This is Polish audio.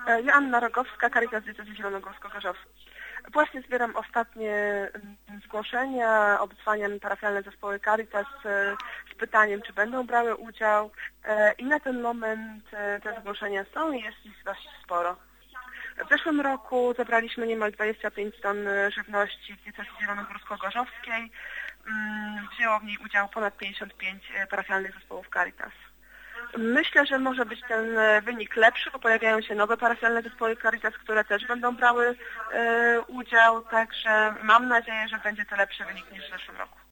Joanna Rogowska, Caritas Diecezji Zielonogórsko-Gorzowskiej. Właśnie zbieram ostatnie zgłoszenia, obdzwaniam parafialne zespoły Caritas z pytaniem, czy będą brały udział i na ten moment te zgłoszenia są i jest ich dość sporo. W zeszłym roku zebraliśmy niemal 25 ton żywności w Diecezji Zielonogórsko-Gorzowskiej. Wzięło w niej udział ponad 55 parafialnych zespołów Caritas. Myślę, że może być ten wynik lepszy, bo pojawiają się nowe parafialne zespoły Caritas, które też będą brały udział, także mam nadzieję, że będzie to lepszy wynik niż w zeszłym roku.